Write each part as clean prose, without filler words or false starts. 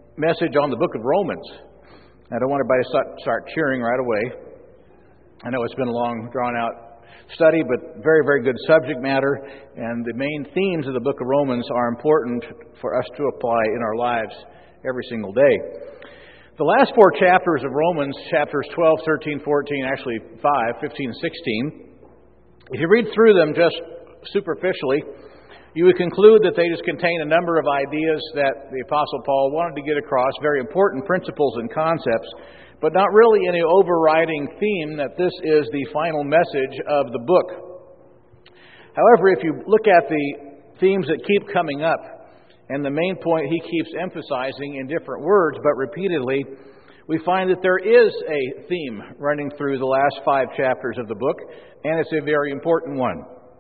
message on the book of Romans. I don't want everybody to start cheering right away. I know it's been a long, drawn-out study, but very, very good subject matter. And the main themes of the book of Romans are important for us to apply in our lives every single day. The last four chapters of Romans, chapters 12, 13, 14, actually 5, 15, 16, if you read through them just superficially, you would conclude that they just contain a number of ideas that the Apostle Paul wanted to get across, very important principles and concepts, but not really any overriding theme that this is the final message of the book. However, if you look at the themes that keep coming up, and the main point he keeps emphasizing in different words, but repeatedly, we find that there is a theme running through the last 5 chapters of the book, and it's a very important one.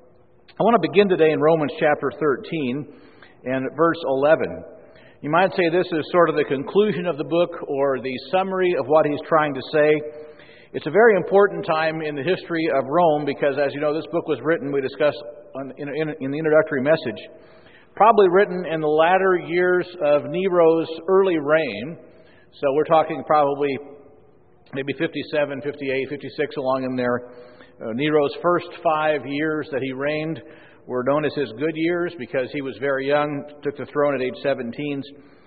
I want to begin today in Romans chapter 13 and verse 11. You might say this is sort of the conclusion of the book or the summary of what he's trying to say. It's a very important time in the history of Rome because, as you know, this book was written, we discussed in the introductory message, probably written in the latter years of Nero's early reign. So we're talking probably maybe 57, 58, 56 along in there. Nero's first 5 years that he reigned were known as his good years because he was very young, took the throne at age 17,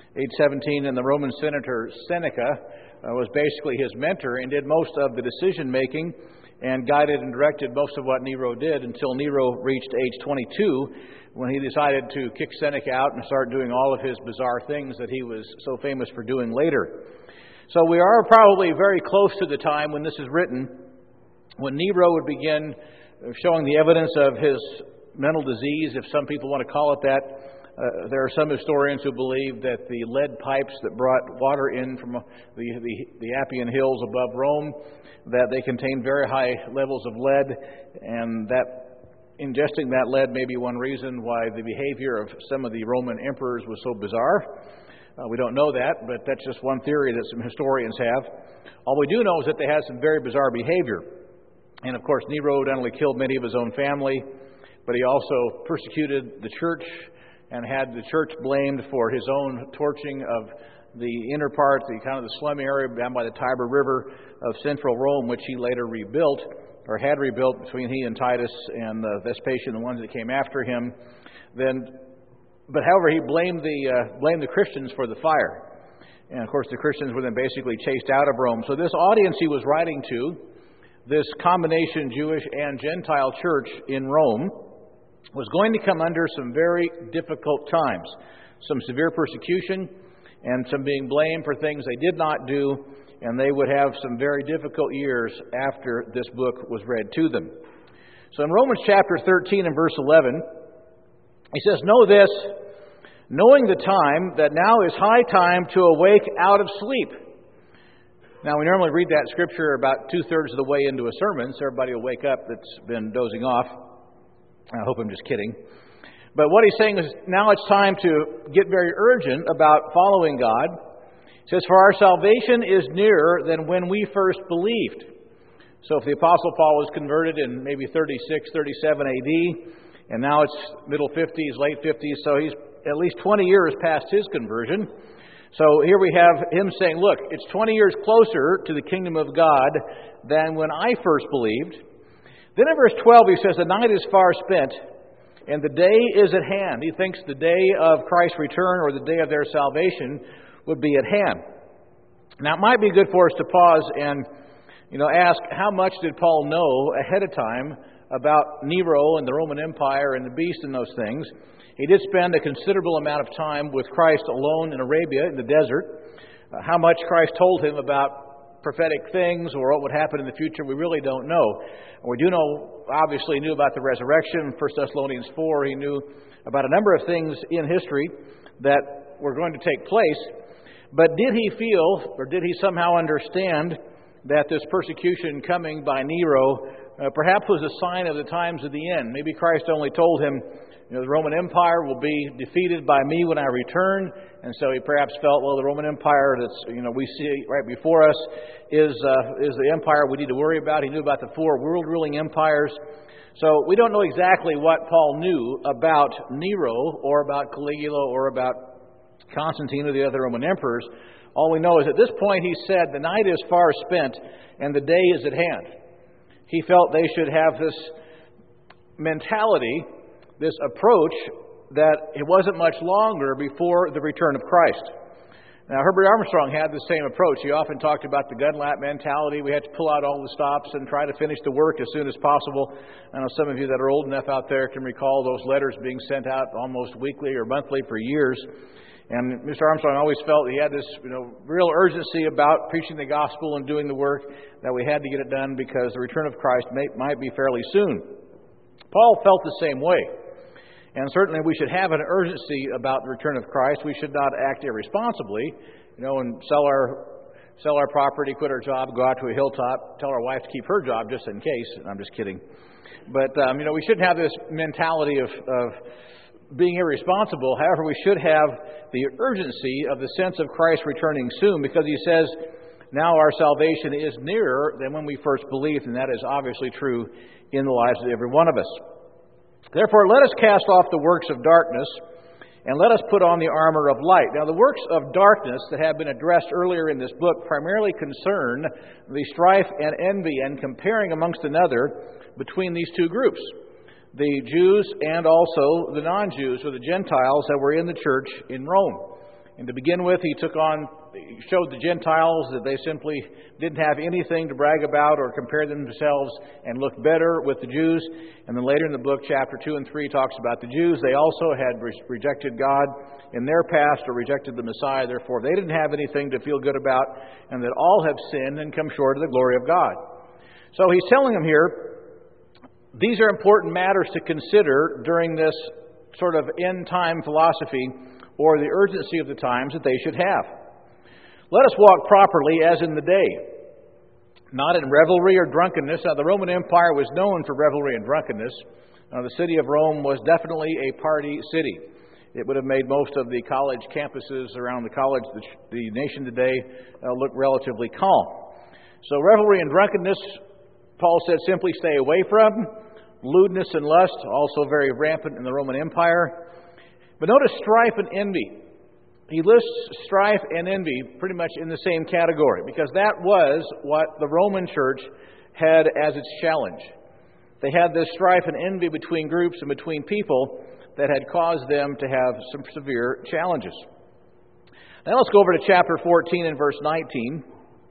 and the Roman senator Seneca was basically his mentor and did most of the decision-making and guided and directed most of what Nero did until Nero reached age 22 when he decided to kick Seneca out and start doing all of his bizarre things that he was so famous for doing later. So we are probably very close to the time when this is written, when Nero would begin showing the evidence of his mental disease, if some people want to call it that. There are some historians who believe that the lead pipes that brought water in from the Appian Hills above Rome, that they contained very high levels of lead, and that ingesting that lead may be one reason why the behavior of some of the Roman emperors was so bizarre. We don't know that, but that's just one theory that some historians have. All we do know is that they had some very bizarre behavior. And of course, Nero not only killed many of his own family, but he also persecuted the church and had the church blamed for his own torching of the inner part, the kind of the slum area down by the Tiber River of central Rome, which he later rebuilt, or had rebuilt between he and Titus and Vespasian, the ones that came after him. But however, he blamed the Christians for the fire. And of course, the Christians were then basically chased out of Rome. So this audience he was writing to, this combination Jewish and Gentile church in Rome, was going to come under some very difficult times. Some severe persecution and some being blamed for things they did not do, and they would have some very difficult years after this book was read to them. So in Romans chapter 13 and verse 11, he says, "Know this, knowing the time, that now is high time to awake out of sleep." Now, we normally read that scripture about 2/3 of the way into a sermon, so everybody will wake up that's been dozing off. I hope I'm just kidding. But what he's saying is now it's time to get very urgent about following God. He says, "For our salvation is nearer than when we first believed." So if the Apostle Paul was converted in maybe 36, 37 AD, and now it's middle 50s, late 50s, so he's at least 20 years past his conversion. So here we have him saying, look, it's 20 years closer to the kingdom of God than when I first believed. Then in verse 12 he says, "The night is far spent, and the day is at hand." He thinks the day of Christ's return or the day of their salvation would be at hand. Now it might be good for us to pause and ask, how much did Paul know ahead of time about Nero and the Roman Empire and the beast and those things? He did spend a considerable amount of time with Christ alone in Arabia, in the desert. How much Christ told him about prophetic things or what would happen in the future, we really don't know. We do know, obviously, he knew about the resurrection. 1 Thessalonians 4, he knew about a number of things in history that were going to take place. But did he feel, or did he somehow understand that this persecution coming by Nero perhaps was a sign of the times of the end? Maybe Christ only told him, the Roman Empire will be defeated by me when I return. And so he perhaps felt, well, the Roman Empire that's we see right before us is the empire we need to worry about. He knew about the 4 world-ruling empires. So we don't know exactly what Paul knew about Nero or about Caligula or about Constantine or the other Roman emperors. All we know is at this point he said, the night is far spent and the day is at hand. He felt they should have this mentality, this approach, that it wasn't much longer before the return of Christ. Now, Herbert Armstrong had the same approach. He often talked about the gun lap mentality. We had to pull out all the stops and try to finish the work as soon as possible. I know some of you that are old enough out there can recall those letters being sent out almost weekly or monthly for years. And Mr. Armstrong always felt he had this, real urgency about preaching the gospel and doing the work, that we had to get it done because the return of Christ might be fairly soon. Paul felt the same way. And certainly we should have an urgency about the return of Christ. We should not act irresponsibly, and sell our property, quit our job, go out to a hilltop, tell our wife to keep her job just in case. I'm just kidding. But, we shouldn't have this mentality of being irresponsible. However, we should have the urgency of the sense of Christ returning soon, because he says, now our salvation is nearer than when we first believed, and that is obviously true in the lives of every one of us. Therefore, let us cast off the works of darkness, and let us put on the armor of light. Now, the works of darkness that have been addressed earlier in this book primarily concern the strife and envy and comparing amongst another between these two groups, the Jews and also the non-Jews, or the Gentiles that were in the church in Rome. And to begin with, he showed the Gentiles that they simply didn't have anything to brag about or compare themselves and look better with the Jews. And then later in the book, chapter 2 and 3 talks about the Jews. They also had rejected God in their past or rejected the Messiah. Therefore, they didn't have anything to feel good about, and that all have sinned and come short of the glory of God. So he's telling them here, these are important matters to consider during this sort of end-time philosophy, or the urgency of the times that they should have. Let us walk properly as in the day, not in revelry or drunkenness. Now, the Roman Empire was known for revelry and drunkenness. The city of Rome was definitely a party city. It would have made most of the college campuses around the nation today look relatively calm. So revelry and drunkenness, Paul said, simply stay away from. Lewdness and lust, also very rampant in the Roman Empire. But notice strife and envy. He lists strife and envy pretty much in the same category, because that was what the Roman church had as its challenge. They had this strife and envy between groups and between people that had caused them to have some severe challenges. Now let's go over to chapter 14 and verse 19.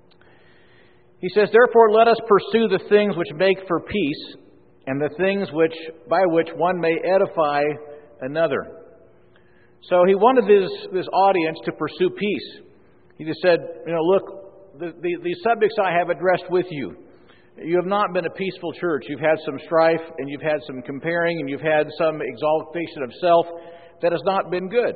He says, therefore let us pursue the things which make for peace, and the things by which one may edify another. So he wanted this audience to pursue peace. He just said, look, the subjects I have addressed with you, you have not been a peaceful church. You've had some strife, and you've had some comparing, and you've had some exaltation of self that has not been good.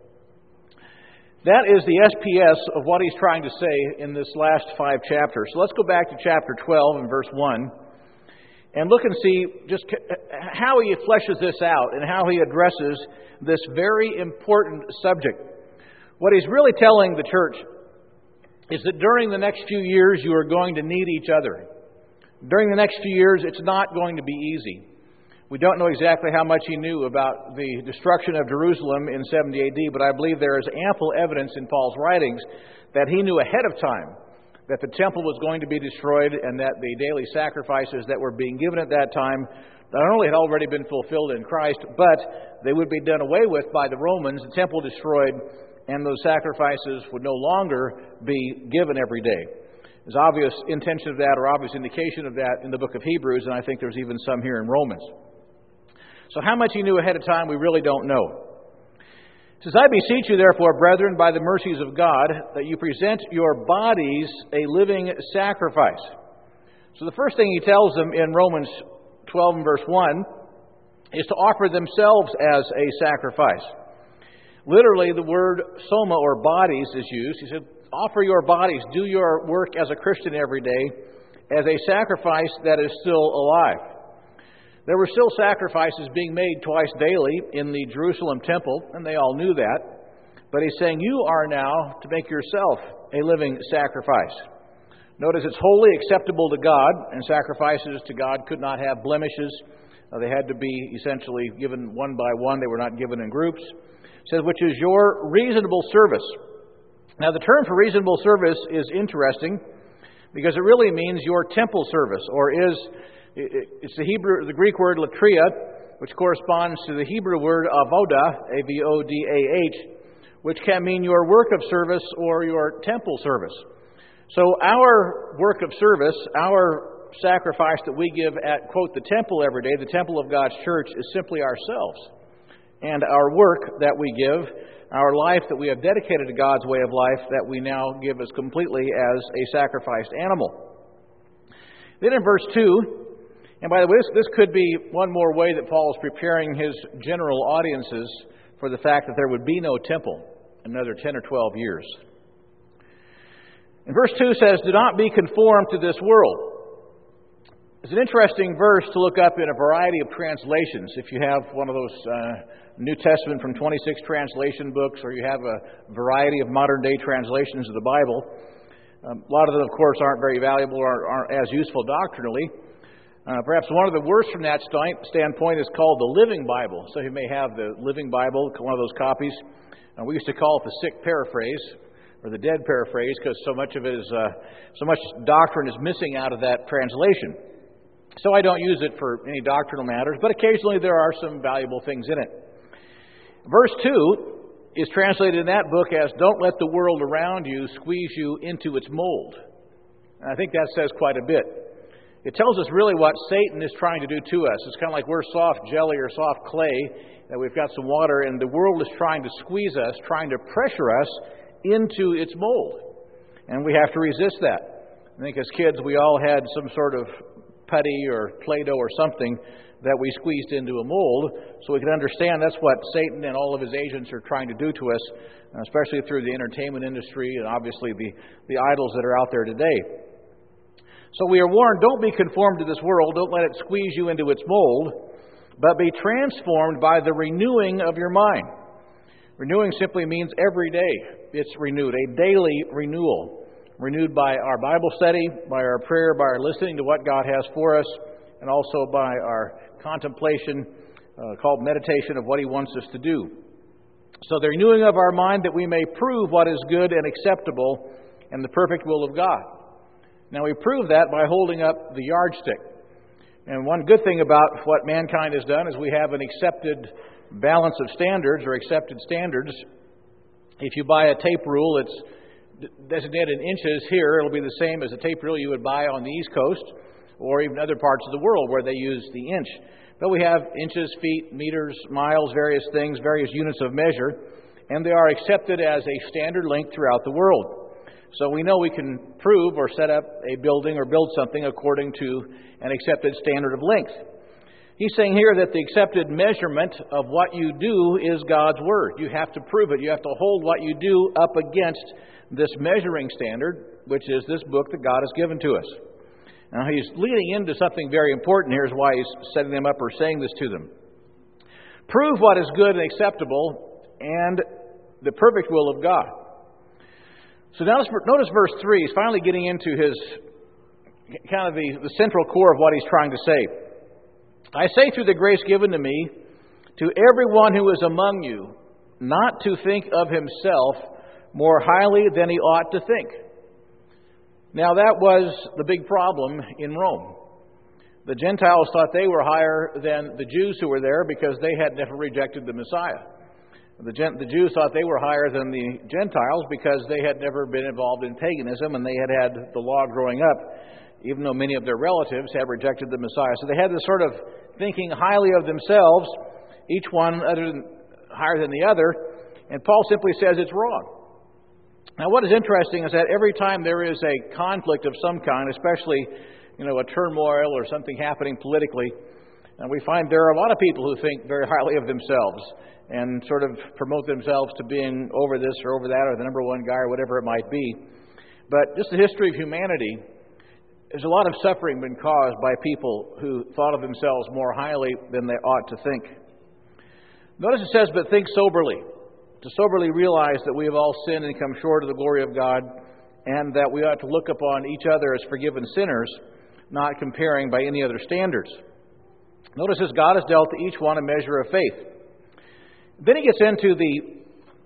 That is the SPS of what he's trying to say in this last 5 chapters. So let's go back to chapter 12 and verse 1. And look and see just how he fleshes this out and how he addresses this very important subject. What he's really telling the church is that during the next few years you are going to need each other. During the next few years it's not going to be easy. We don't know exactly how much he knew about the destruction of Jerusalem in 70 AD, but I believe there is ample evidence in Paul's writings that he knew ahead of time that the temple was going to be destroyed, and that the daily sacrifices that were being given at that time not only had already been fulfilled in Christ, but they would be done away with by the Romans, the temple destroyed, and those sacrifices would no longer be given every day. There's obvious intention of that, or obvious indication of that in the book of Hebrews, and I think there's even some here in Romans. So how much he knew ahead of time, we really don't know. It says, I beseech you, therefore, brethren, by the mercies of God, that you present your bodies a living sacrifice. So the first thing he tells them in Romans 12 and verse 1 is to offer themselves as a sacrifice. Literally, the word soma, or bodies, is used. He said, offer your bodies, do your work as a Christian every day, as a sacrifice that is still alive. There were still sacrifices being made twice daily in the Jerusalem temple, and they all knew that. But he's saying, you are now to make yourself a living sacrifice. Notice it's wholly acceptable to God, and sacrifices to God could not have blemishes. They had to be essentially given one by one. They were not given in groups. It says, which is your reasonable service. Now, the term for reasonable service is interesting because it really means your temple service, or it's the Greek word latria, which corresponds to the Hebrew word avodah, A-V-O-D-A-H, which can mean your work of service or your temple service. So our work of service, our sacrifice that we give at, quote, the temple every day, the temple of God's church, is simply ourselves. And our work that we give, our life that we have dedicated to God's way of life, that we now give as completely as a sacrificed animal. Then in verse 2, and by the way, this could be one more way that Paul is preparing his general audiences for the fact that there would be no temple in another 10 or 12 years. And verse 2 says, do not be conformed to this world. It's an interesting verse to look up in a variety of translations. If you have one of those New Testament from 26 translation books, or you have a variety of modern-day translations of the Bible, a lot of them, of course, aren't very valuable or aren't as useful doctrinally. Perhaps one of the worst from that standpoint is called the Living Bible. So you may have the Living Bible, one of those copies. We used to call it the sick paraphrase, or the dead paraphrase, because so much doctrine is missing out of that translation. So I don't use it for any doctrinal matters, but occasionally there are some valuable things in it. Verse 2 is translated in that book as, don't let the world around you squeeze you into its mold. And I think that says quite a bit. It tells us really what Satan is trying to do to us. It's kind of like we're soft jelly or soft clay, that we've got some water, and the world is trying to squeeze us, trying to pressure us into its mold. And we have to resist that. I think as kids we all had some sort of putty or Play-Doh or something that we squeezed into a mold, so we can understand that's what Satan and all of his agents are trying to do to us, especially through the entertainment industry and obviously the idols that are out there today. So we are warned, don't be conformed to this world, don't let it squeeze you into its mold, but be transformed by the renewing of your mind. Renewing simply means every day it's renewed, a daily renewal. Renewed by our Bible study, by our prayer, by our listening to what God has for us, and also by our contemplation, called meditation, of what He wants us to do. So the renewing of our mind, that we may prove what is good and acceptable and the perfect will of God. Now we prove that by holding up the yardstick. And one good thing about what mankind has done is we have an accepted balance of standards, or accepted standards. If you buy a tape rule, it's designated in inches here. It'll be the same as a tape rule you would buy on the East Coast, or even other parts of the world where they use the inch. But we have inches, feet, meters, miles, various things, various units of measure, and they are accepted as a standard length throughout the world. So we know we can prove or set up a building or build something according to an accepted standard of length. He's saying here that the accepted measurement of what you do is God's Word. You have to prove it. You have to hold what you do up against this measuring standard, which is this book that God has given to us. Now, he's leading into something very important. Here's why he's setting them up or saying this to them. Prove what is good and acceptable and the perfect will of God. So notice verse 3. He's finally getting into his kind of the central core of what he's trying to say. I say through the grace given to me, to everyone who is among you, not to think of himself more highly than he ought to think. Now that was the big problem in Rome. The Gentiles thought they were higher than the Jews who were there because they had never rejected the Messiah. The Jews thought they were higher than the Gentiles because they had never been involved in paganism and they had the law growing up, even though many of their relatives had rejected the Messiah. So they had this sort of thinking highly of themselves, each one higher than the other, and Paul simply says it's wrong. Now what is interesting is that every time there is a conflict of some kind, especially a turmoil or something happening politically, and we find there are a lot of people who think very highly of themselves and sort of promote themselves to being over this or over that or the number one guy or whatever it might be. But just the history of humanity, there's a lot of suffering been caused by people who thought of themselves more highly than they ought to think. Notice it says, but think soberly. To soberly realize that we have all sinned and come short of the glory of God, and that we ought to look upon each other as forgiven sinners, not comparing by any other standards. Notice as God has dealt to each one a measure of faith. Then he gets into the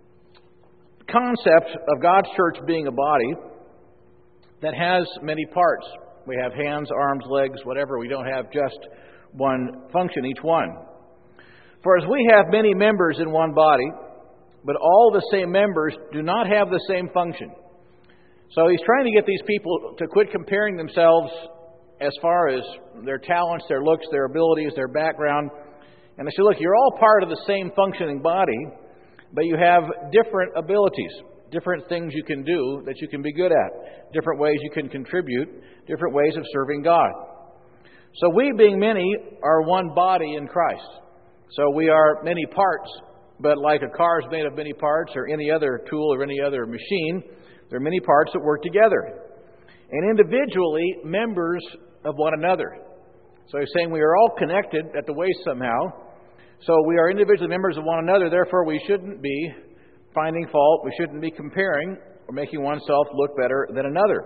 concept of God's church being a body that has many parts. We have hands, arms, legs, whatever. We don't have just one function, each one. For as we have many members in one body, but all the same members do not have the same function. So he's trying to get these people to quit comparing themselves as far as their talents, their looks, their abilities, their background. And they say, look, you're all part of the same functioning body, but you have different abilities, different things you can do that you can be good at, different ways you can contribute, different ways of serving God. So we, being many, are one body in Christ. So we are many parts, but like a car is made of many parts, or any other tool or any other machine, there are many parts that work together. And individually, members of one another. So he's saying we are all connected at the waist somehow. So we are individually members of one another, therefore we shouldn't be finding fault, we shouldn't be comparing or making oneself look better than another.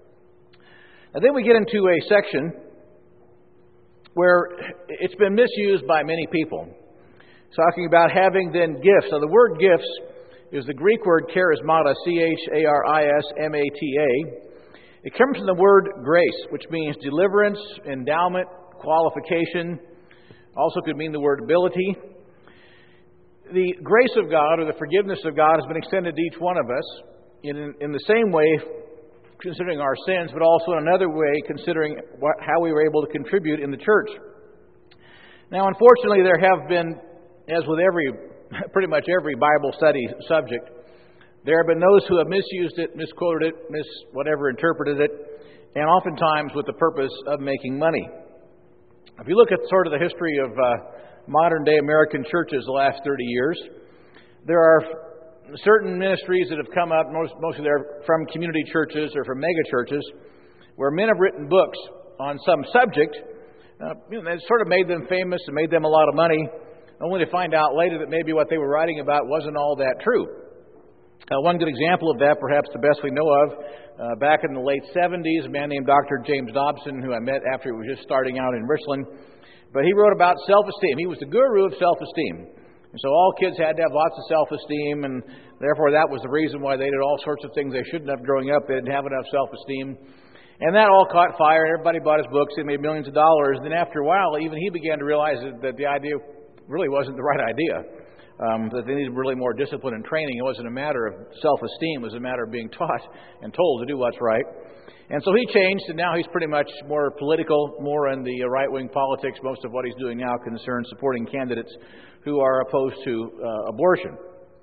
And then we get into a section where it's been misused by many people. It's talking about having then gifts. Now the word gifts is the Greek word charismata, charismata. It comes from the word grace, which means deliverance, endowment, qualification. Also could mean the word ability. The grace of God or the forgiveness of God has been extended to each one of us in the same way, considering our sins, but also in another way, considering how we were able to contribute in the church. Now, unfortunately, there have been, as with pretty much every Bible study subject, there have been those who have misused it, misquoted it, interpreted it, and oftentimes with the purpose of making money. If you look at sort of the history of modern-day American churches the last 30 years, there are certain ministries that have come up, mostly they're from community churches or from mega churches, where men have written books on some subject. It sort of made them famous and made them a lot of money, only to find out later that maybe what they were writing about wasn't all that true. One good example of that, perhaps the best we know of, back in the late 70s, a man named Dr. James Dobson, who I met after he was just starting out in Richland, but he wrote about self-esteem. He was the guru of self-esteem. And so all kids had to have lots of self-esteem, and therefore that was the reason why they did all sorts of things they shouldn't have growing up. They didn't have enough self-esteem. And that all caught fire, and everybody bought his books. They made millions of dollars. And then after a while, even he began to realize that the idea really wasn't the right idea. That they needed really more discipline and training. It wasn't a matter of self-esteem. It was a matter of being taught and told to do what's right. And so he changed, and now he's pretty much more political, more in the right-wing politics. Most of what he's doing now concerns supporting candidates who are opposed to abortion.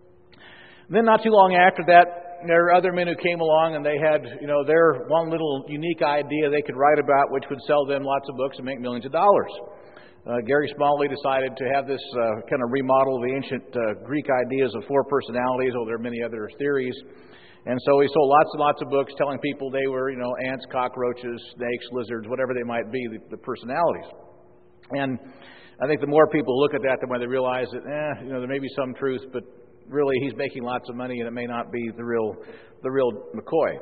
And then not too long after that, there were other men who came along, and they had, their one little unique idea they could write about, which would sell them lots of books and make millions of dollars. Gary Smalley decided to have this kind of remodel of the ancient Greek ideas of four personalities. There are many other theories. And so he sold lots and lots of books telling people they were, ants, cockroaches, snakes, lizards, whatever they might be, the personalities. And I think the more people look at that, the more they realize that, there may be some truth, but really he's making lots of money and it may not be the real McCoy.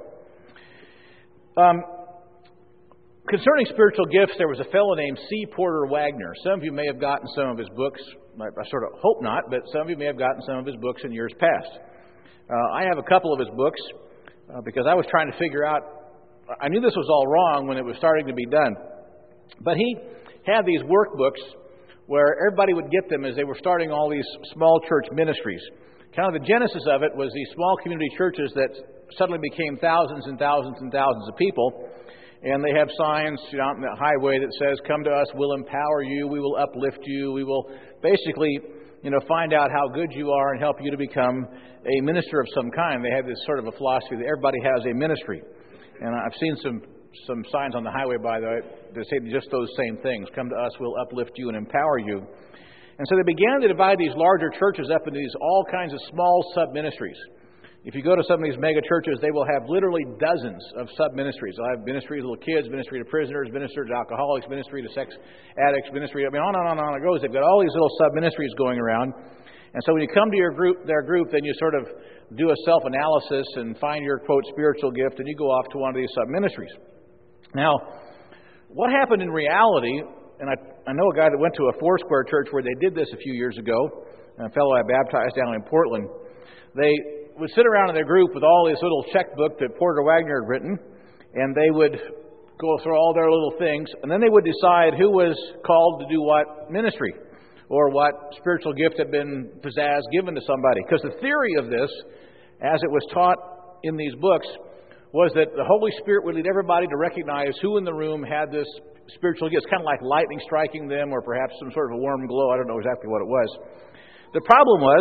Concerning spiritual gifts, there was a fellow named C. Porter Wagner. Some of you may have gotten some of his books. I sort of hope not, but some of you may have gotten some of his books in years past. I have a couple of his books because I was trying to figure out, I knew this was all wrong when it was starting to be done. But he had these workbooks where everybody would get them as they were starting all these small church ministries. Kind of the genesis of it was these small community churches that suddenly became thousands and thousands and thousands of people. And they have signs out on the highway that says, "Come to us, we'll empower you, we will uplift you, we will basically, find out how good you are and help you to become a minister of some kind." They have this sort of a philosophy that everybody has a ministry. And I've seen some signs on the highway, by the way, that say just those same things. "Come to us, we'll uplift you and empower you." And so they began to divide these larger churches up into these all kinds of small sub-ministries. If you go to some of these mega churches, they will have literally dozens of sub-ministries. They'll have ministry to little kids, ministry to prisoners, ministry to alcoholics, ministry to sex addicts, ministry, on and on it goes. They've got all these little sub-ministries going around. And so when you come to their group, then you sort of do a self-analysis and find your, quote, spiritual gift, and you go off to one of these sub-ministries. Now, what happened in reality, and I know a guy that went to a Foursquare church where they did this a few years ago, a fellow I baptized down in Portland. They would sit around in their group with all this little checkbook that Porter Wagner had written, and they would go through all their little things, and then they would decide who was called to do what ministry or what spiritual gift had been pizzazz given to somebody. Because the theory of this, as it was taught in these books, was that the Holy Spirit would lead everybody to recognize who in the room had this spiritual gift. It's kind of like lightning striking them, or perhaps some sort of a warm glow. I don't know exactly what it was. The problem was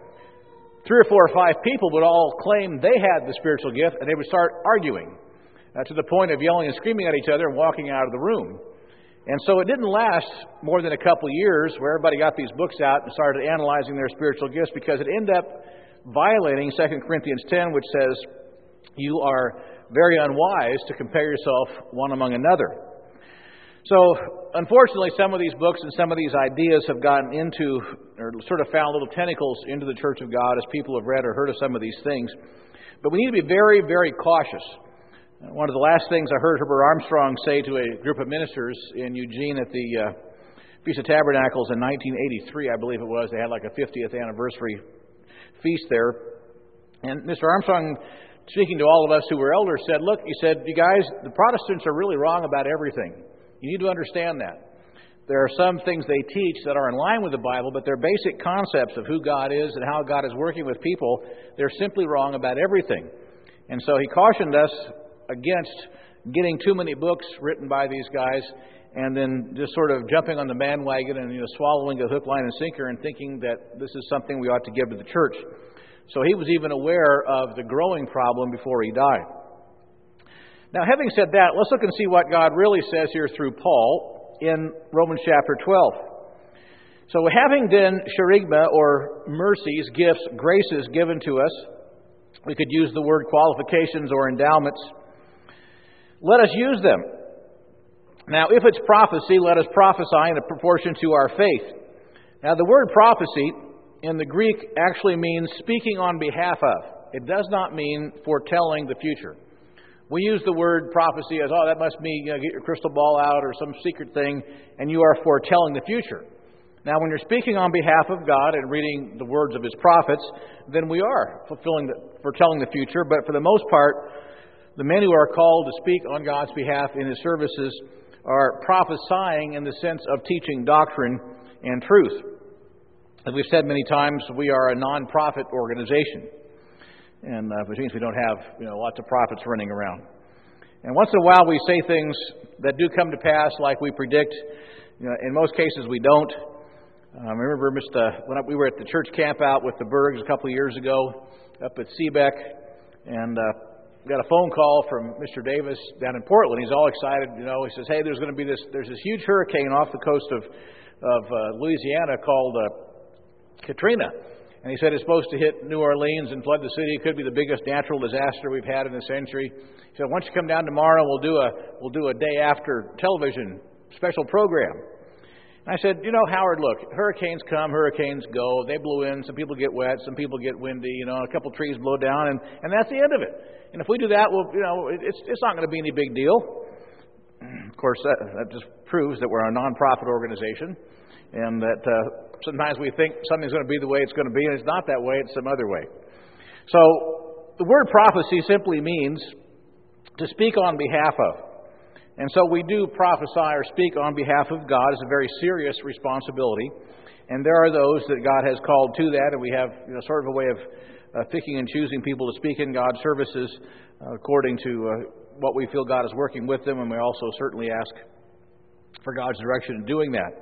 3 or 4 or 5 people would all claim they had the spiritual gift, and they would start arguing to the point of yelling and screaming at each other and walking out of the room. And so it didn't last more than a couple of years where everybody got these books out and started analyzing their spiritual gifts, because it ended up violating 2 Corinthians 10, which says, you are very unwise to compare yourself one among another. So, unfortunately, some of these books and some of these ideas have gotten into, or sort of found little tentacles into the Church of God as people have read or heard of some of these things. But we need to be very, very cautious. One of the last things I heard Herbert Armstrong say to a group of ministers in Eugene at the Feast of Tabernacles in 1983, I believe it was. They had like a 50th anniversary feast there. And Mr. Armstrong, speaking to all of us who were elders, said, look, he said, you guys, the Protestants are really wrong about everything. You need to understand that. There are some things they teach that are in line with the Bible, but their basic concepts of who God is and how God is working with people, they're simply wrong about everything. And so he cautioned us against getting too many books written by these guys and then just sort of jumping on the bandwagon and swallowing a hook, line, and sinker and thinking that this is something we ought to give to the church. So he was even aware of the growing problem before he died. Now, having said that, let's look and see what God really says here through Paul in Romans chapter 12. So having then charigma, or mercies, gifts, graces given to us, we could use the word qualifications or endowments, let us use them. Now, if it's prophecy, let us prophesy in a proportion to our faith. Now, the word prophecy in the Greek actually means speaking on behalf of. It does not mean foretelling the future. We use the word prophecy as, that must mean get your crystal ball out or some secret thing, and you are foretelling the future. Now, when you're speaking on behalf of God and reading the words of His prophets, then we are foretelling the future. But for the most part, the men who are called to speak on God's behalf in His services are prophesying in the sense of teaching doctrine and truth. As we've said many times, we are a non-profit organization. And which means we don't have lots of prophets running around. And once in a while we say things that do come to pass like we predict. In most cases we don't. I remember when we were at the church camp out with the Bergs a couple of years ago up at Seebeck, and got a phone call from Mr. Davis down in Portland. He's all excited. He says, hey, there's this huge hurricane off the coast of Louisiana called Katrina. And he said it's supposed to hit New Orleans and flood the city. It could be the biggest natural disaster we've had in a century. He said, why don't you come down tomorrow? We'll do a day after television special program. And I said, Howard, look, hurricanes come, hurricanes go. They blew in. Some people get wet. Some people get windy. A couple trees blow down, and that's the end of it. And if we do that, it's not going to be any big deal. Of course, that just proves that we're a non-profit organization, and that sometimes we think something's going to be the way it's going to be, and it's not that way, it's some other way. So, the word prophecy simply means to speak on behalf of. And so we do prophesy or speak on behalf of God. It's a very serious responsibility. And there are those that God has called to that, and we have sort of a way of picking and choosing people to speak in God's services according to what we feel God is working with them, and we also certainly ask for God's direction in doing that.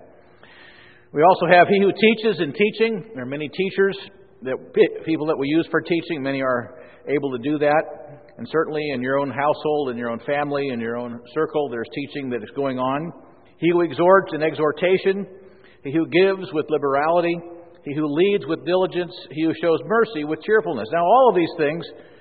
We also have he who teaches in teaching. There are many teachers, people that we use for teaching. Many are able to do that. And certainly in your own household, in your own family, in your own circle, there's teaching that is going on. He who exhorts in exhortation. He who gives with liberality. He who leads with diligence. He who shows mercy with cheerfulness. Now all of these things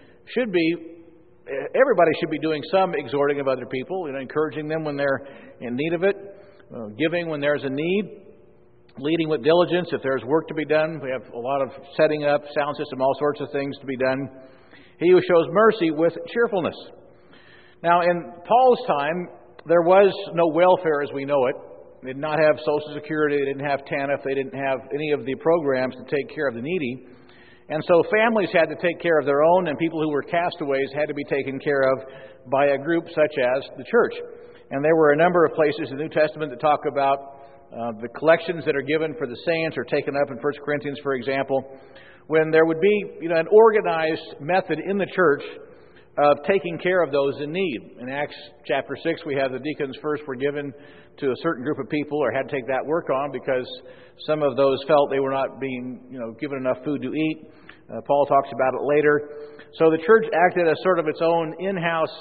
everybody should be doing some exhorting of other people, encouraging them when they're in need of it, giving when there's a need, leading with diligence if there's work to be done. We have a lot of setting up, sound system, all sorts of things to be done. He who shows mercy with cheerfulness. Now, in Paul's time, there was no welfare as we know it. They did not have Social Security. They didn't have TANF. They didn't have any of the programs to take care of the needy. And so families had to take care of their own, and people who were castaways had to be taken care of by a group such as the church. And there were a number of places in the New Testament that talk about the collections that are given for the saints, or taken up in 1 Corinthians, for example, when there would be an organized method in the church of taking care of those in need. In Acts chapter 6, we have the deacons first were given to a certain group of people, or had to take that work on because some of those felt they were not being given enough food to eat. Paul talks about it later. So the church acted as sort of its own in-house,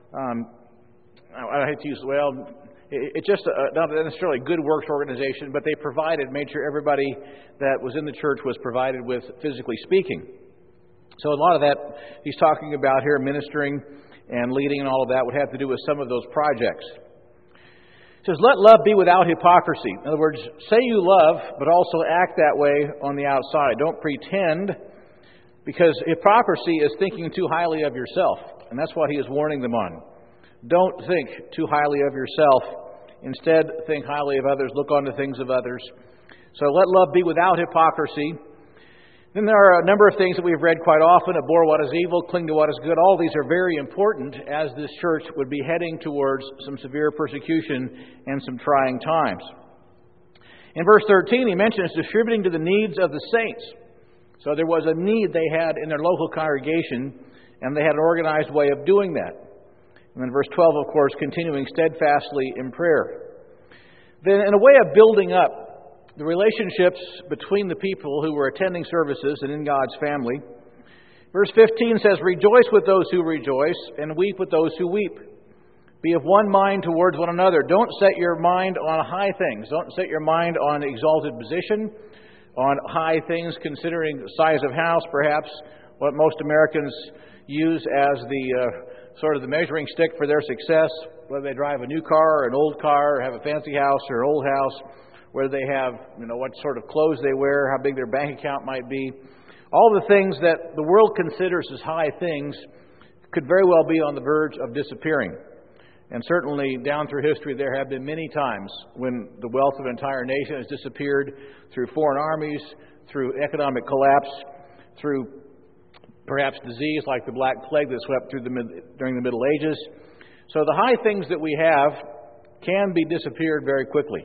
I hate to use, it's just not necessarily a good works organization, but they made sure everybody that was in the church was provided with, physically speaking. So a lot of that he's talking about here, ministering and leading and all of that, would have to do with some of those projects. It says, let love be without hypocrisy. In other words, say you love, but also act that way on the outside. Don't pretend, because hypocrisy is thinking too highly of yourself. And that's what he is warning them on. Don't think too highly of yourself. Instead, think highly of others. Look on the things of others. So let love be without hypocrisy. Then there are a number of things that we've read quite often. Abhor what is evil, cling to what is good. All these are very important as this church would be heading towards some severe persecution and some trying times. In verse 13, he mentions distributing to the needs of the saints. So there was a need they had in their local congregation, and they had an organized way of doing that. And then verse 12, of course, continuing steadfastly in prayer. Then in a way of building up the relationships between the people who were attending services and in God's family, verse 15 says, rejoice with those who rejoice and weep with those who weep. Be of one mind towards one another. Don't set your mind on high things. Don't set your mind on exalted position, on high things considering the size of house, perhaps what most Americans use as the sort of the measuring stick for their success, whether they drive a new car or an old car, or have a fancy house or an old house, whether they have, what sort of clothes they wear, how big their bank account might be. All the things that the world considers as high things could very well be on the verge of disappearing. And certainly down through history there have been many times when the wealth of an entire nation has disappeared through foreign armies, through economic collapse, through perhaps disease like the Black Plague that swept through during the Middle Ages. So the high things that we have can be disappeared very quickly.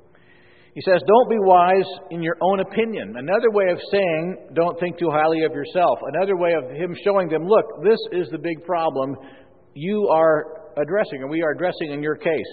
He says, don't be wise in your own opinion. Another way of saying, don't think too highly of yourself. Another way of him showing them, look, this is the big problem you are addressing, or we are addressing in your case.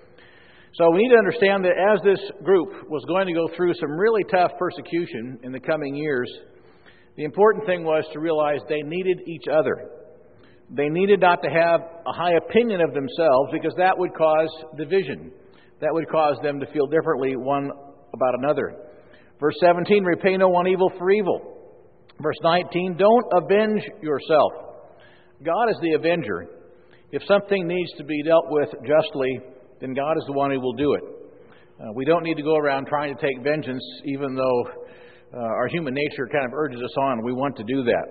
So we need to understand that as this group was going to go through some really tough persecution in the coming years, the important thing was to realize they needed each other. They needed not to have a high opinion of themselves, because that would cause division. That would cause them to feel differently one about another. Verse 17, repay no one evil for evil. Verse 19, don't avenge yourself. God is the avenger. If something needs to be dealt with justly, then God is the one who will do it. We don't need to go around trying to take vengeance, even though our human nature kind of urges us on. We want to do that.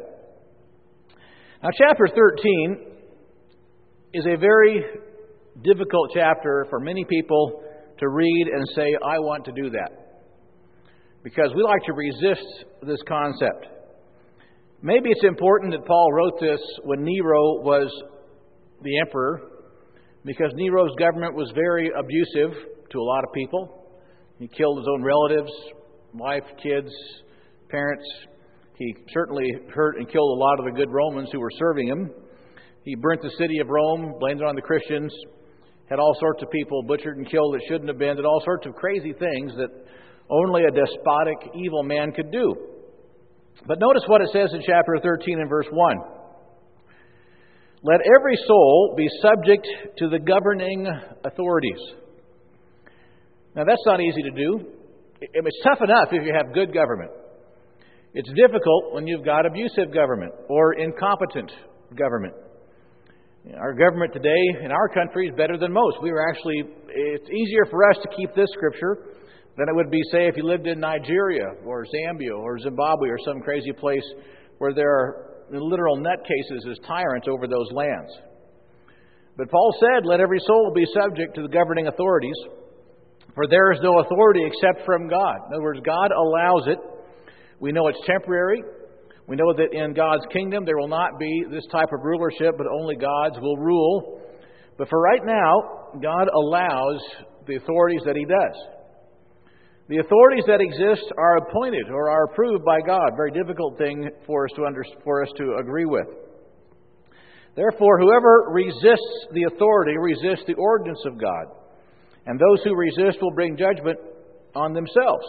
Now, chapter 13 is a very difficult chapter for many people to read and say, I want to do that. Because we like to resist this concept. Maybe it's important that Paul wrote this when Nero was the emperor, because Nero's government was very abusive to a lot of people. He killed his own relatives, wife, kids, parents. He certainly hurt and killed a lot of the good Romans who were serving him. He burnt the city of Rome, blamed it on the Christians, had all sorts of people butchered and killed that shouldn't have been, did all sorts of crazy things that only a despotic, evil man could do. But notice what it says in chapter 13 and verse 1. Let every soul be subject to the governing authorities. Now that's not easy to do. It's tough enough if you have good government. It's difficult when you've got abusive government or incompetent government. Our government today in our country is better than most. It's easier for us to keep this scripture than it would be, say, if you lived in Nigeria or Zambia or Zimbabwe or some crazy place where there are literal nutcases as tyrants over those lands. But Paul said, let every soul be subject to the governing authorities. For there is no authority except from God. In other words, God allows it. We know it's temporary. We know that in God's kingdom there will not be this type of rulership, but only God's will rule. But for right now, God allows the authorities that He does. The authorities that exist are appointed or are approved by God. Very difficult thing for us to agree with. Therefore, whoever resists the authority resists the ordinance of God. And those who resist will bring judgment on themselves.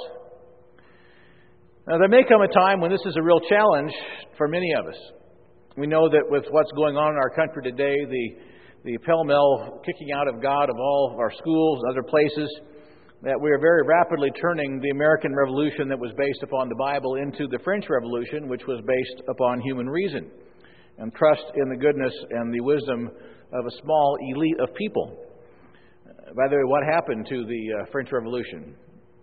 Now, there may come a time when this is a real challenge for many of us. We know that with what's going on in our country today, the pell-mell kicking out of God of all of our schools and other places, that we are very rapidly turning the American Revolution that was based upon the Bible into the French Revolution, which was based upon human reason and trust in the goodness and the wisdom of a small elite of people. By the way, what happened to the French Revolution?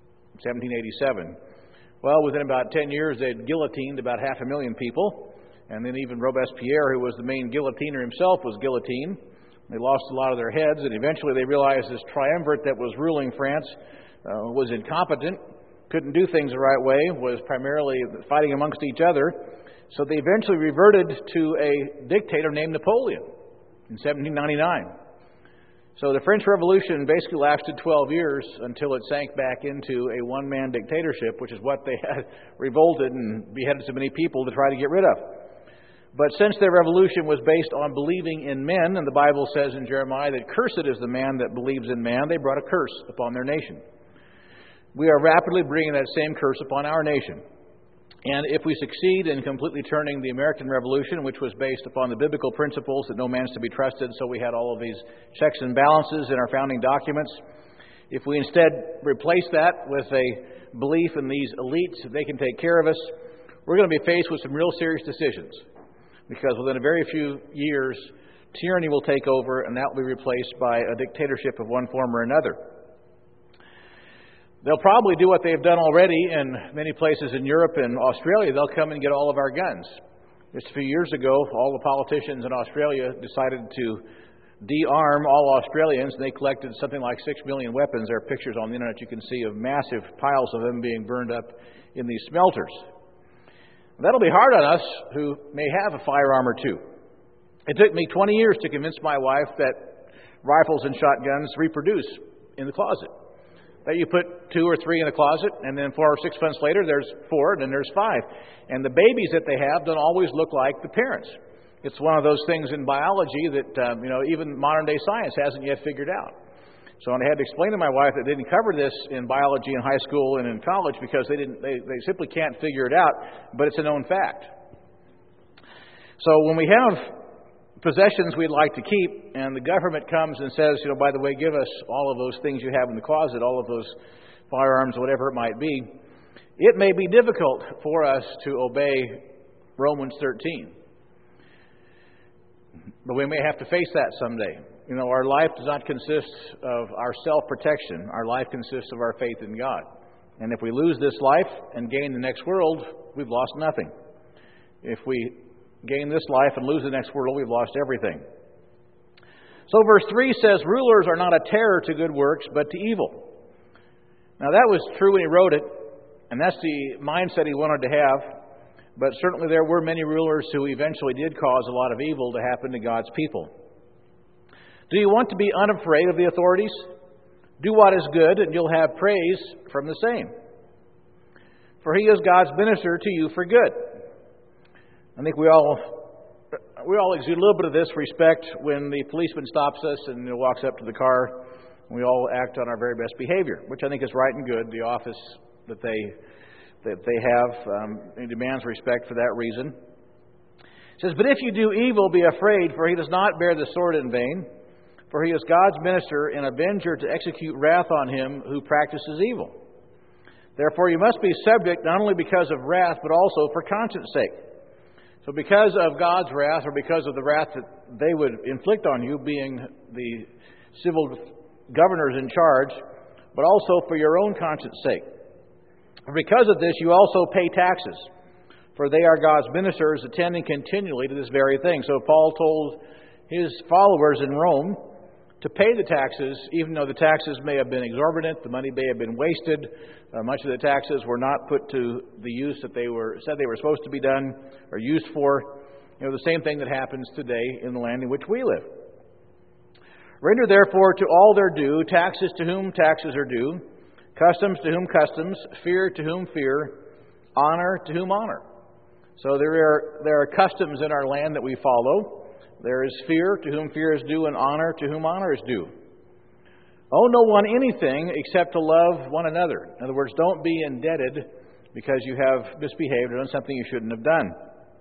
1787. Well, within about 10 years, they had guillotined about 500,000 people. And then even Robespierre, who was the main guillotiner himself, was guillotined. They lost a lot of their heads, and eventually they realized this triumvirate that was ruling France was incompetent, couldn't do things the right way, was primarily fighting amongst each other. So they eventually reverted to a dictator named Napoleon in 1799. So the French Revolution basically lasted 12 years until it sank back into a one-man dictatorship, which is what they had revolted and beheaded so many people to try to get rid of. But since their revolution was based on believing in men, and the Bible says in Jeremiah that cursed is the man that believes in man, they brought a curse upon their nation. We are rapidly bringing that same curse upon our nation. And if we succeed in completely turning the American Revolution, which was based upon the biblical principles that no man is to be trusted, so we had all of these checks and balances in our founding documents. If we instead replace that with a belief in these elites, that they can take care of us, we're going to be faced with some real serious decisions. Because within a very few years, tyranny will take over, and that will be replaced by a dictatorship of one form or another. They'll probably do what they've done already in many places in Europe and Australia. They'll come and get all of our guns. Just a few years ago, all the politicians in Australia decided to de-arm all Australians, and they collected something like 6 million weapons. There are pictures on the internet you can see of massive piles of them being burned up in these smelters. That'll be hard on us who may have a firearm or two. It took me 20 years to convince my wife that rifles and shotguns reproduce in the closet. That you put 2 or 3 in the closet, and then 4 or 6 months later, there's 4, and then there's 5. And the babies that they have don't always look like the parents. It's one of those things in biology that even modern-day science hasn't yet figured out. So I had to explain to my wife that they didn't cover this in biology in high school and in college because they simply can't figure it out, but it's a known fact. So when we have possessions we'd like to keep, and the government comes and says, by the way, give us all of those things you have in the closet, all of those firearms, whatever it might be, it may be difficult for us to obey Romans 13. But we may have to face that someday. Our life does not consist of our self-protection. Our life consists of our faith in God. And if we lose this life and gain the next world, we've lost nothing. If we gain this life and lose the next world, we've lost everything. So verse 3 says, rulers are not a terror to good works, but to evil. Now that was true when he wrote it, and that's the mindset he wanted to have. But certainly there were many rulers who eventually did cause a lot of evil to happen to God's people. Do you want to be unafraid of the authorities? Do what is good, and you'll have praise from the same. For he is God's minister to you for good. I think we all exude a little bit of this respect when the policeman stops us and walks up to the car. And we all act on our very best behavior, which I think is right and good. The office that they have demands respect for that reason. It says, but if you do evil, be afraid, for he does not bear the sword in vain. For he is God's minister and avenger to execute wrath on him who practices evil. Therefore you must be subject not only because of wrath, but also for conscience sake. So because of God's wrath, or because of the wrath that they would inflict on you, being the civil governors in charge, but also for your own conscience sake. For because of this you also pay taxes, for they are God's ministers attending continually to this very thing. So Paul told his followers in Rome to pay the taxes, even though the taxes may have been exorbitant, the money may have been wasted, much of the taxes were not put to the use that they said they were supposed to be done or used for. The same thing that happens today in the land in which we live. Render therefore to all their due, taxes to whom taxes are due, customs to whom customs, fear to whom fear, honor to whom honor. So there are customs in our land that we follow. There is fear to whom fear is due, and honor to whom honor is due. Owe no one anything except to love one another. In other words, don't be indebted because you have misbehaved or done something you shouldn't have done.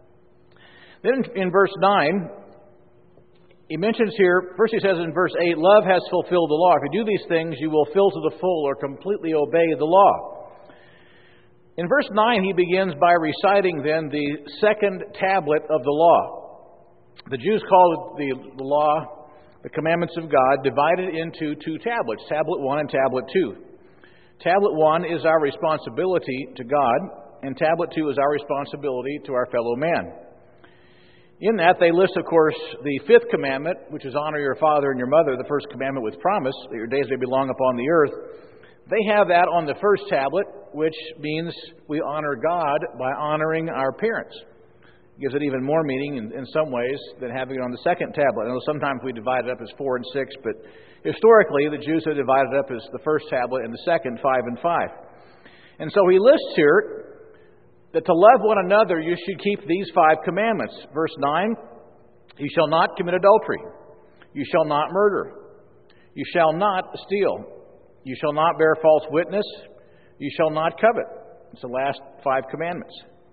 Then in verse 9, he mentions here, first he says in verse 8, love has fulfilled the law. If you do these things, you will fill to the full or completely obey the law. In verse 9, he begins by reciting then the second tablet of the law. The Jews called the law, the commandments of God, divided into two tablets, tablet 1 and tablet 2. Tablet 1 is our responsibility to God, and tablet 2 is our responsibility to our fellow man. In that, they list, of course, the fifth commandment, which is honor your father and your mother, the first commandment with promise, that your days may be long upon the earth. They have that on the first tablet, which means we honor God by honoring our parents. It gives it even more meaning in some ways than having it on the second tablet. I know sometimes we divide it up as 4 and 6, but historically the Jews have divided it up as the first tablet and the second, 5 and 5. And so he lists here that to love one another, you should keep these 5 commandments. Verse 9, you shall not commit adultery. You shall not murder. You shall not steal. You shall not bear false witness. You shall not covet. It's the last 5 commandments.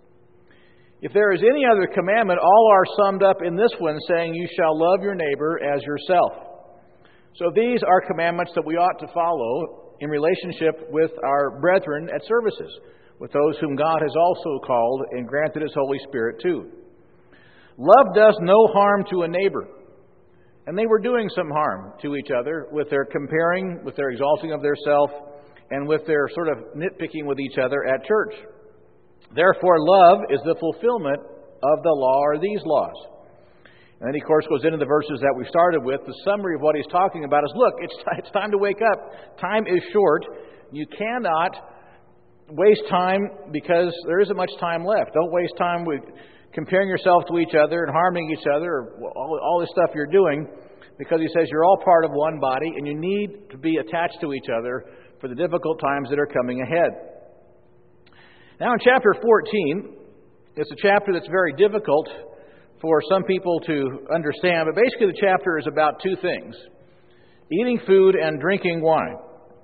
If there is any other commandment, all are summed up in this one, saying, you shall love your neighbor as yourself. So these are commandments that we ought to follow in relationship with our brethren at services, with those whom God has also called and granted His Holy Spirit to. Love does no harm to a neighbor. And they were doing some harm to each other with their comparing, with their exalting of their self, and with their sort of nitpicking with each other at church. Therefore, love is the fulfillment of the law or these laws. And then he, of course, goes into the verses that we started with. The summary of what he's talking about is, look, it's time to wake up. Time is short. You cannot waste time because there isn't much time left. Don't waste time with comparing yourself to each other and harming each other, or all this stuff you're doing, because he says you're all part of one body and you need to be attached to each other for the difficult times that are coming ahead. Now in chapter 14, it's a chapter that's very difficult for some people to understand, but basically the chapter is about 2 things: eating food and drinking wine.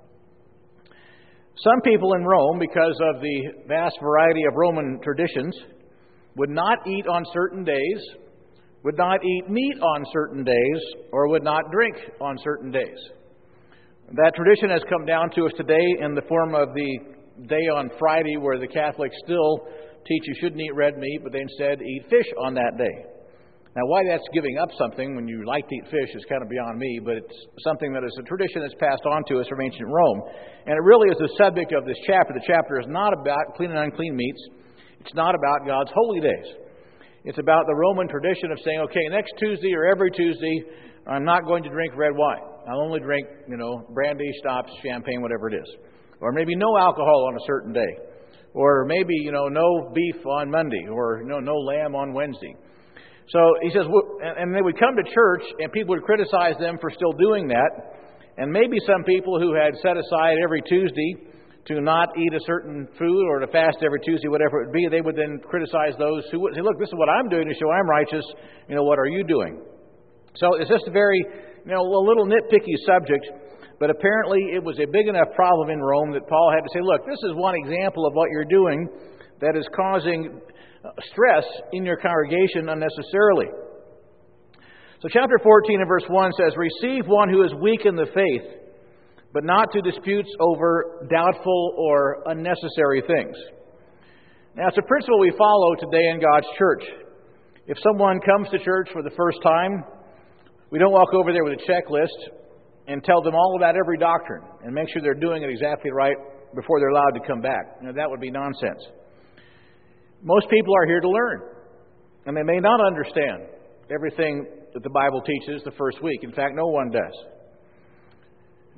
Some people in Rome, because of the vast variety of Roman traditions, would not eat on certain days, would not eat meat on certain days, or would not drink on certain days. That tradition has come down to us today in the form of the day on Friday, where the Catholics still teach you shouldn't eat red meat, but they instead eat fish on that day. Now, why that's giving up something when you like to eat fish is kind of beyond me, but it's something that is a tradition that's passed on to us from ancient Rome. And it really is the subject of this chapter. The chapter is not about clean and unclean meats. It's not about God's holy days. It's about the Roman tradition of saying, okay, next Tuesday or every Tuesday, I'm not going to drink red wine. I'll only drink, brandy, schnapps, champagne, whatever it is. Or maybe no alcohol on a certain day. Or maybe, no beef on Monday. Or, no lamb on Wednesday. So he says, and they would come to church and people would criticize them for still doing that. And maybe some people who had set aside every Tuesday to not eat a certain food or to fast every Tuesday, whatever it would be, they would then criticize those who would say, look, this is what I'm doing to show I'm righteous. What are you doing? So it's just a very, a little nitpicky subject. But apparently it was a big enough problem in Rome that Paul had to say, look, this is one example of what you're doing that is causing stress in your congregation unnecessarily. So chapter 14 and verse 1 says, receive one who is weak in the faith, but not to disputes over doubtful or unnecessary things. Now, it's a principle we follow today in God's church. If someone comes to church for the first time, we don't walk over there with a checklist and tell them all about every doctrine and make sure they're doing it exactly right before they're allowed to come back. That would be nonsense. Most people are here to learn, and they may not understand everything that the Bible teaches the first week. In fact, no one does.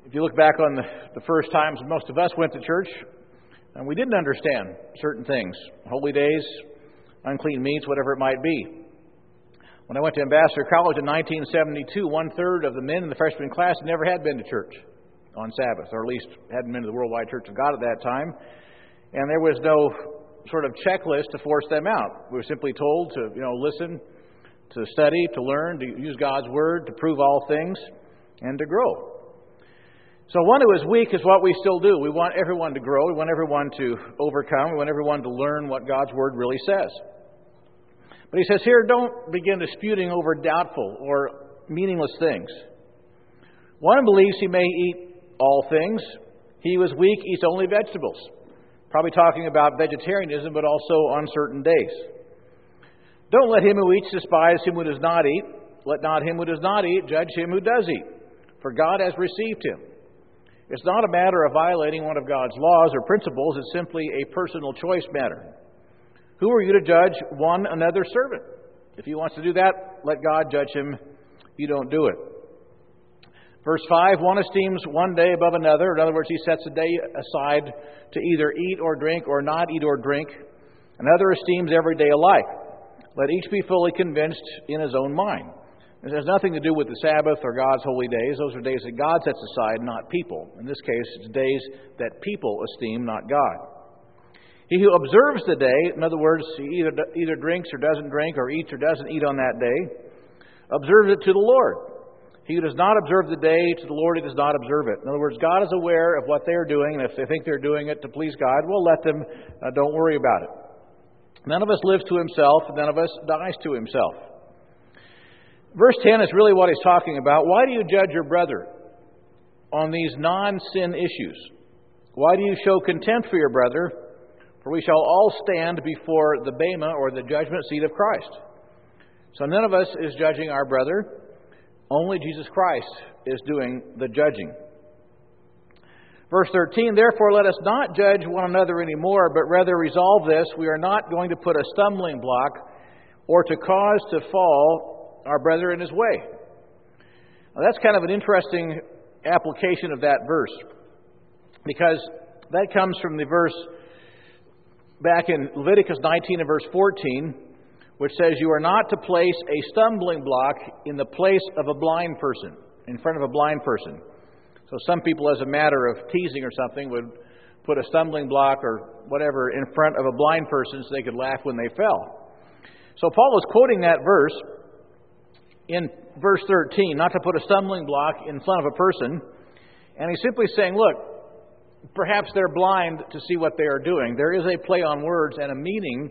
If you look back on the first times most of us went to church, and we didn't understand certain things. Holy days, unclean meats, whatever it might be. When I went to Ambassador College in 1972, 1/3 of the men in the freshman class never had been to church on Sabbath, or at least hadn't been to the Worldwide Church of God at that time. And there was no sort of checklist to force them out. We were simply told to, listen, to study, to learn, to use God's Word, to prove all things, and to grow. So one who is weak is what we still do. We want everyone to grow. We want everyone to overcome. We want everyone to learn what God's Word really says. But he says here, don't begin disputing over doubtful or meaningless things. One believes he may eat all things. He who is weak eats only vegetables. Probably talking about vegetarianism, but also on certain days. Don't let him who eats despise him who does not eat. Let not him who does not eat judge him who does eat, for God has received him. It's not a matter of violating one of God's laws or principles. It's simply a personal choice matter. Who are you to judge one another's servant? If he wants to do that, let God judge him. You don't do it. Verse 5, one esteems one day above another. In other words, he sets a day aside to either eat or drink or not eat or drink. Another esteems every day alike. Let each be fully convinced in his own mind. This has nothing to do with the Sabbath or God's holy days. Those are days that God sets aside, not people. In this case, it's days that people esteem, not God. He who observes the day, in other words, he either drinks or doesn't drink, or eats or doesn't eat on that day, observes it to the Lord. He who does not observe the day, to the Lord he does not observe it. In other words, God is aware of what they are doing, and if they think they're doing it to please God, well, let them. Don't worry about it. None of us lives to himself, none of us dies to himself. Verse 10 is really what he's talking about. Why do you judge your brother on these non-sin issues? Why do you show contempt for your brother? For we shall all stand before the Bema, or the judgment seat of Christ. So none of us is judging our brother. Only Jesus Christ is doing the judging. Verse 13, therefore let us not judge one another anymore, but rather resolve this: we are not going to put a stumbling block or to cause to fall our brother in his way. Now, that's kind of an interesting application of that verse, because that comes from the verse back in Leviticus 19 and verse 14, which says, you are not to place a stumbling block in the place of a blind person, in front of a blind person. So some people, as a matter of teasing or something, would put a stumbling block or whatever in front of a blind person so they could laugh when they fell. So Paul is quoting that verse in verse 13, not to put a stumbling block in front of a person. And he's simply saying, look, perhaps they're blind to see what they are doing. There is a play on words and a meaning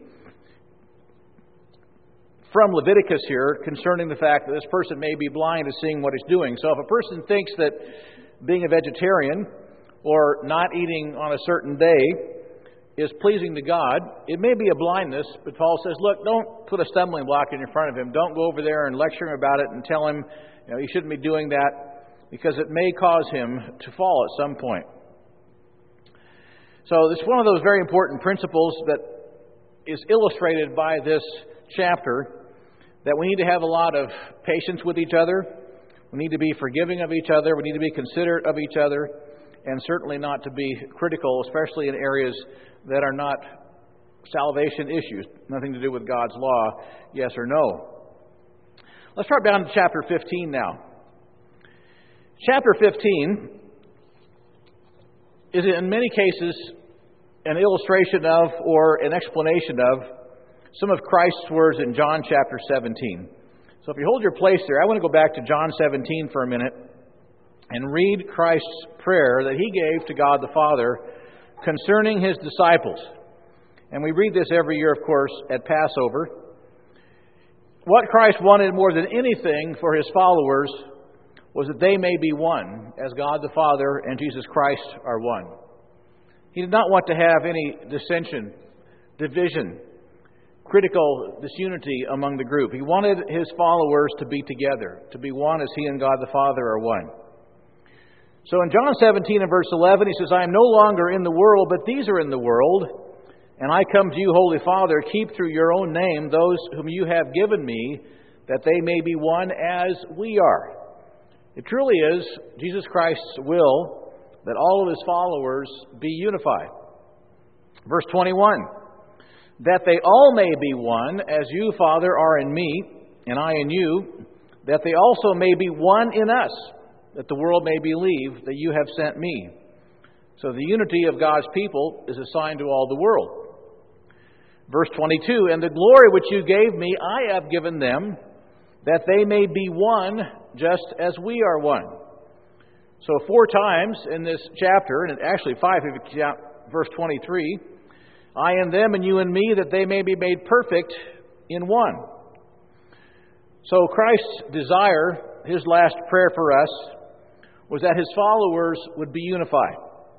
from Leviticus here concerning the fact that this person may be blind to seeing what he's doing. So if a person thinks that being a vegetarian or not eating on a certain day is pleasing to God, it may be a blindness, but Paul says, look, don't put a stumbling block in front of him. Don't go over there and lecture him about it and tell him, he shouldn't be doing that, because it may cause him to fall at some point. So it's one of those very important principles that is illustrated by this chapter, that we need to have a lot of patience with each other. We need to be forgiving of each other. We need to be considerate of each other, and certainly not to be critical, especially in areas that are not salvation issues, nothing to do with God's law, yes or no. Let's drop down to chapter 15 now. Chapter 15 is in many cases an illustration of, or an explanation of, some of Christ's words in John chapter 17. So if you hold your place there, I want to go back to John 17 for a minute and read Christ's prayer that he gave to God the Father concerning his disciples. And we read this every year, of course, at Passover. What Christ wanted more than anything for his followers was that they may be one, as God the Father and Jesus Christ are one. He did not want to have any dissension, division, critical disunity among the group. He wanted his followers to be together, to be one as he and God the Father are one. So in John 17 and verse 11, he says, I am no longer in the world, but these are in the world. And I come to you, Holy Father, keep through your own name those whom you have given me, that they may be one as we are. It truly is Jesus Christ's will that all of His followers be unified. Verse 21, that they all may be one, as you, Father, are in me, and I in you, that they also may be one in us, that the world may believe that you have sent me. So the unity of God's people is a sign to all the world. Verse 22, and the glory which you gave me, I have given them, that they may be one, just as we are one. So 4 times in this chapter, and actually 5 if you count verse 23, I in them and you in me, that they may be made perfect in one. So Christ's desire, His last prayer for us, was that His followers would be unified.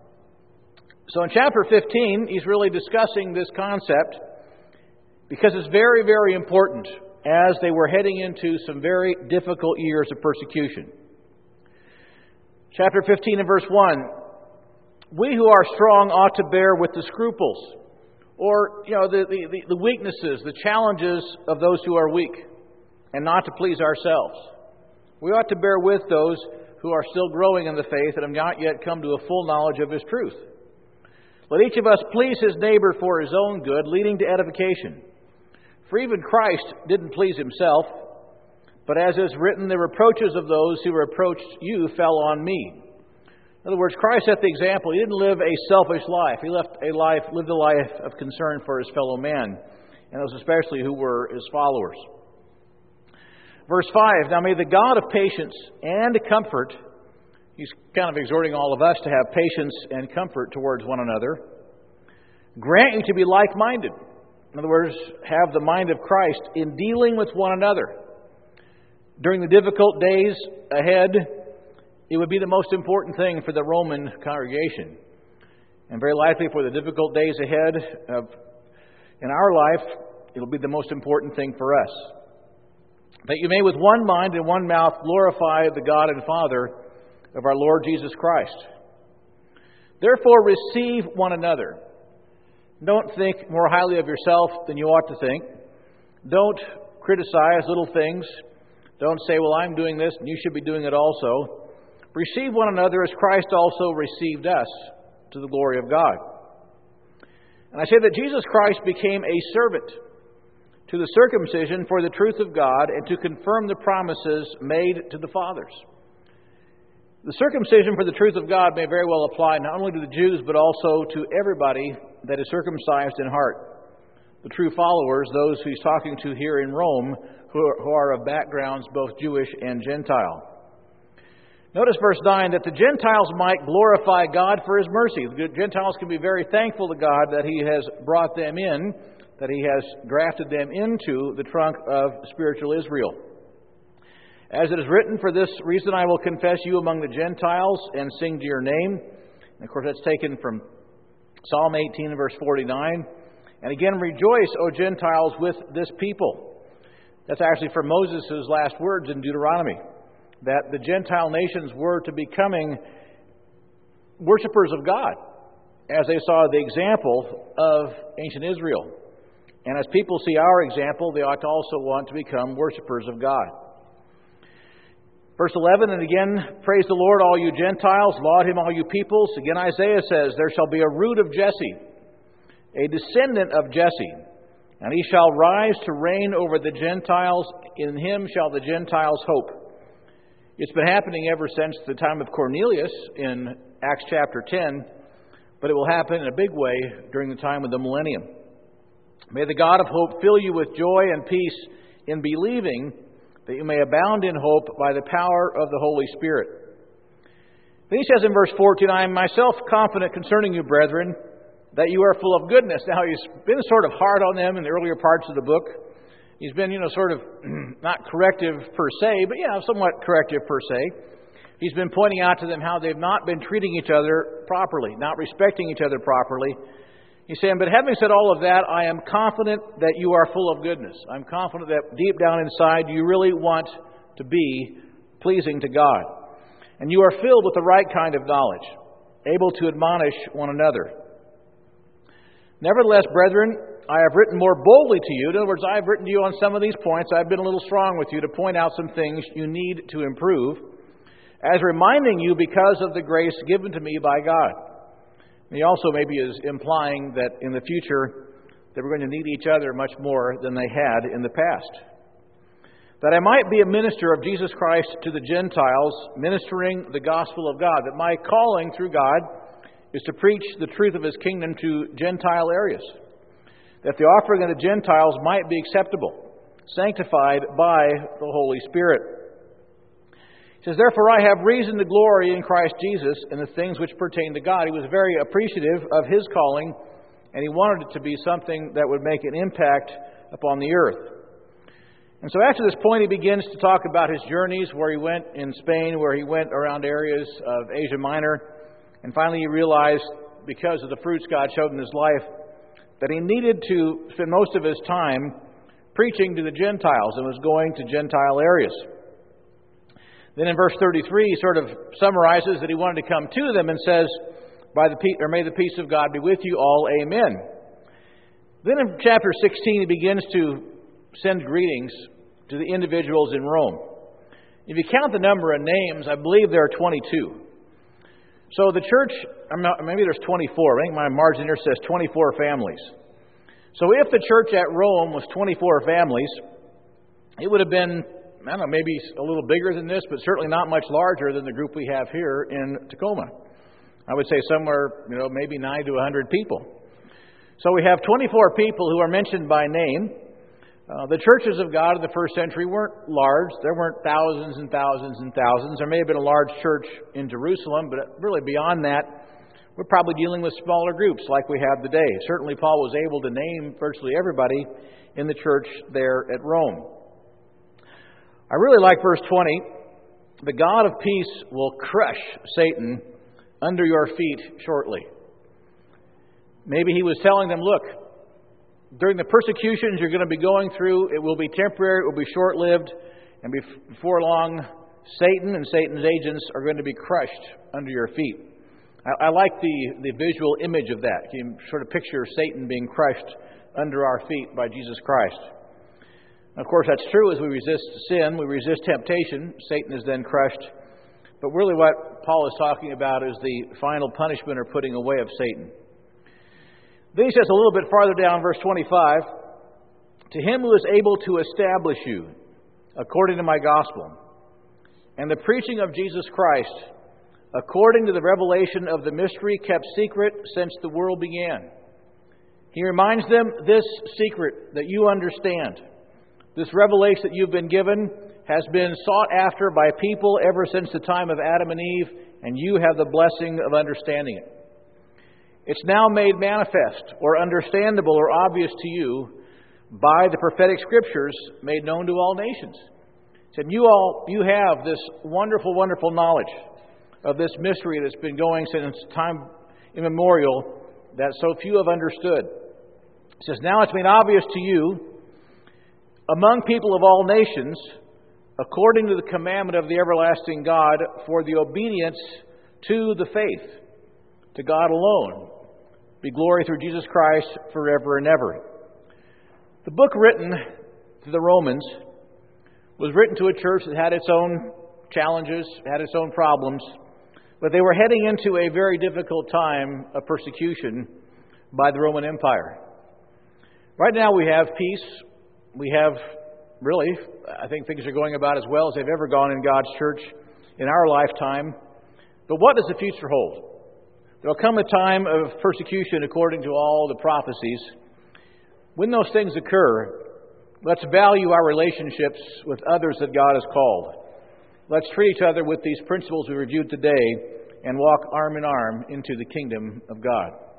So in chapter 15, He's really discussing this concept because it's very, very important as they were heading into some very difficult years of persecution. Chapter 15 and verse 1, we who are strong ought to bear with the scruples, or the weaknesses, the challenges of those who are weak, and not to please ourselves. We ought to bear with those who are still growing in the faith and have not yet come to a full knowledge of His truth. Let each of us please his neighbor for his own good, leading to edification. For even Christ didn't please Himself, but as is written, the reproaches of those who reproached you fell on me. In other words, Christ set the example. He didn't live a selfish life. He lived a life of concern for His fellow man, and those especially who were His followers. Verse 5, now may the God of patience and comfort, He's kind of exhorting all of us to have patience and comfort towards one another, grant you to be like-minded. In other words, have the mind of Christ in dealing with one another. During the difficult days ahead, it would be the most important thing for the Roman congregation. And very likely for the difficult days ahead in our life, it'll be the most important thing for us. That you may with one mind and one mouth glorify the God and Father of our Lord Jesus Christ. Therefore receive one another. Don't think more highly of yourself than you ought to think. Don't criticize little things. Don't say, well, I'm doing this and you should be doing it also. Receive one another as Christ also received us to the glory of God. And I say that Jesus Christ became a servant to the circumcision for the truth of God and to confirm the promises made to the fathers. The circumcision for the truth of God may very well apply not only to the Jews but also to everybody that is circumcised in heart. The true followers, those who He's talking to here in Rome, who are of backgrounds both Jewish and Gentile. Notice verse 9, that the Gentiles might glorify God for His mercy. The Gentiles can be very thankful to God that He has brought them in, that He has grafted them into the trunk of spiritual Israel. As it is written, for this reason I will confess you among the Gentiles and sing to your name. And of course, that's taken from Psalm 18 and verse 49. And again, rejoice, O Gentiles, with this people. That's actually from Moses' last words in Deuteronomy, that the Gentile nations were to becoming worshipers of God, as they saw the example of ancient Israel. And as people see our example, they ought to also want to become worshipers of God. Verse 11, and again, praise the Lord, all you Gentiles, laud Him, all you peoples. Again, Isaiah says, there shall be a root of Jesse, a descendant of Jesse, and he shall rise to reign over the Gentiles. In him shall the Gentiles hope. It's been happening ever since the time of Cornelius in Acts chapter 10, but it will happen in a big way during the time of the millennium. May the God of hope fill you with joy and peace in believing, that you may abound in hope by the power of the Holy Spirit. Then he says in verse 14, I am myself confident concerning you, brethren, that you are full of goodness. Now, he's been sort of hard on them in the earlier parts of the book. He's been, sort of not corrective per se, but somewhat corrective per se. He's been pointing out to them how they've not been treating each other properly, not respecting each other properly. He's saying, but having said all of that, I am confident that you are full of goodness. I'm confident that deep down inside you really want to be pleasing to God. And you are filled with the right kind of knowledge, able to admonish one another. Nevertheless, brethren, I have written more boldly to you. In other words, I have written to you on some of these points. I've been a little strong with you to point out some things you need to improve. as reminding you because of the grace given to me by God. And he also maybe is implying that in the future that we're going to need each other much more than they had in the past. That I might be a minister of Jesus Christ to the Gentiles, ministering the gospel of God. That my calling through God is to preach the truth of His kingdom to Gentile areas. That the offering of the Gentiles might be acceptable, sanctified by the Holy Spirit. He says, therefore I have reason to glory in Christ Jesus in the things which pertain to God. He was very appreciative of his calling, and he wanted it to be something that would make an impact upon the earth. And so after this point, he begins to talk about his journeys, where he went in Spain, where he went around areas of Asia Minor. And finally he realized, because of the fruits God showed in his life, that he needed to spend most of his time preaching to the Gentiles and was going to Gentile areas. Then in verse 33, he sort of summarizes that he wanted to come to them and says, may the peace of God be with you all, amen. Then in chapter 16, he begins to send greetings to the individuals in Rome. If you count the number of names, I believe there are 22. So the church, maybe there's 24. I think my margin here says 24 families. So if the church at Rome was 24 families, it would have been, I don't know, maybe a little bigger than this, but certainly not much larger than the group we have here in Tacoma. I would say somewhere, maybe 90 to 100 people. So we have 24 people who are mentioned by name. The churches of God in the first century weren't large. There weren't thousands and thousands and thousands. There may have been a large church in Jerusalem, but really beyond that, we're probably dealing with smaller groups like we have today. Certainly Paul was able to name virtually everybody in the church there at Rome. I really like verse 20. The God of peace will crush Satan under your feet shortly. Maybe he was telling them, look, during the persecutions you're going to be going through, it will be temporary, it will be short-lived, and before long, Satan and Satan's agents are going to be crushed under your feet. I like the visual image of that. You can sort of picture Satan being crushed under our feet by Jesus Christ. Of course, that's true as we resist sin, we resist temptation. Satan is then crushed. But really what Paul is talking about is the final punishment or putting away of Satan. Then he says a little bit farther down, verse 25, to him who is able to establish you according to my gospel and the preaching of Jesus Christ according to the revelation of the mystery kept secret since the world began. He reminds them this secret that you understand. This revelation that you've been given has been sought after by people ever since the time of Adam and Eve, and you have the blessing of understanding it. It's now made manifest or understandable or obvious to you by the prophetic scriptures made known to all nations. He said, you have this wonderful, wonderful knowledge of this mystery that's been going since time immemorial that so few have understood. He says, now it's made obvious to you among people of all nations, according to the commandment of the everlasting God, for the obedience to the faith, to God alone, be glory through Jesus Christ forever and ever. The book written to the Romans was written to a church that had its own challenges, had its own problems, but they were heading into a very difficult time of persecution by the Roman Empire. Right now we have peace. We have, really, I think things are going about as well as they've ever gone in God's church in our lifetime. But what does the future hold? There will come a time of persecution according to all the prophecies. When those things occur, let's value our relationships with others that God has called. Let's treat each other with these principles we reviewed today and walk arm in arm into the kingdom of God.